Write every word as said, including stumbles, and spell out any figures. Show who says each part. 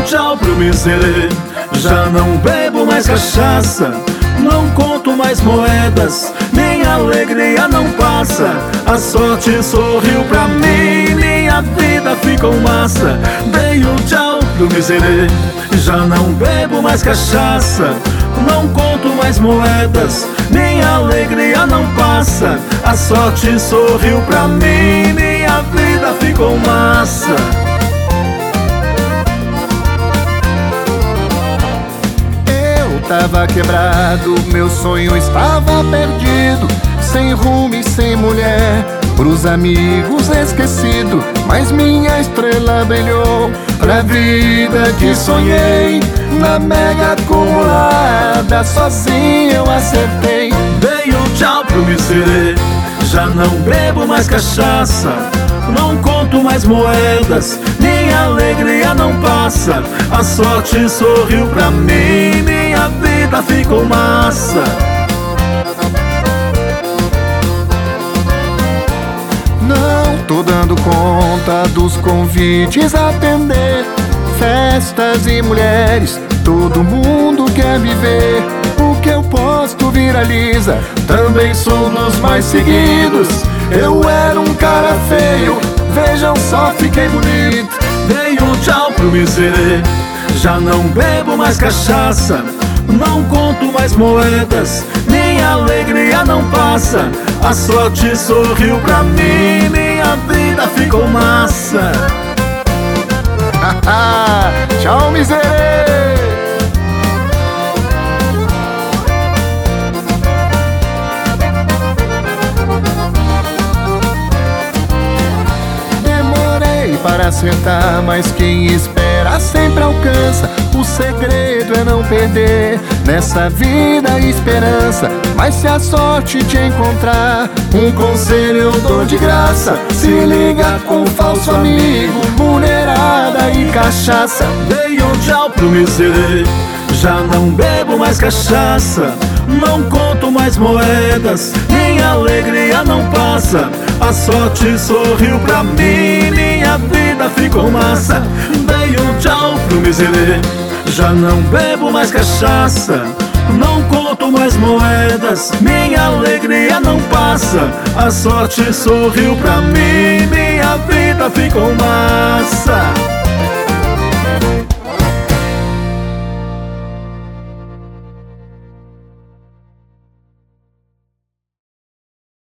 Speaker 1: tchau pro miserê. Já não bebo mais cachaça, não conto mais moedas, minha alegria não passa. A sorte sorriu pra mim, minha vida ficou massa. Dei um tchau pro miserê. Já não bebo mais cachaça, não conto mais moedas, minha alegria não passa. A sorte sorriu pra mim, minha vida ficou massa.
Speaker 2: Tava quebrado, meu sonho estava perdido, sem rumo e sem mulher, pros amigos esquecido. Mas minha estrela brilhou pra vida que sonhei. Na mega acumulada, sozinho eu acertei.
Speaker 1: Dei um tchau pro miserê. Já não bebo mais cachaça, não conto mais moedas, minha alegria não passa. A sorte sorriu pra mim, minha vida ficou massa.
Speaker 2: Não tô dando conta dos convites a atender, festas e mulheres, todo mundo quer me ver. O que eu posto viraliza, também sou dos mais seguidos. Eu era um cara feio, vejam só, fiquei bonito.
Speaker 1: Dei um tchau pro miserê. Já não bebo mais cachaça, não conto mais moedas, minha alegria não passa. A sorte sorriu pra mim, minha vida ficou massa.
Speaker 2: Tchau, miserê. Para acertar, mas quem espera sempre alcança. O segredo é não perder nessa vida a esperança. Mas se a sorte te encontrar, um conselho eu dou de graça: se liga com falso amigo, mulherada e cachaça.
Speaker 1: Dei um tchau pro miserê. Já não bebo mais cachaça, não conto mais moedas, minha alegria não passa. A sorte sorriu pra mim, minha vida ficou massa. Dei um tchau pro miserê. Já não bebo mais cachaça, não conto mais moedas, minha alegria não passa. A sorte sorriu pra mim, minha vida ficou massa.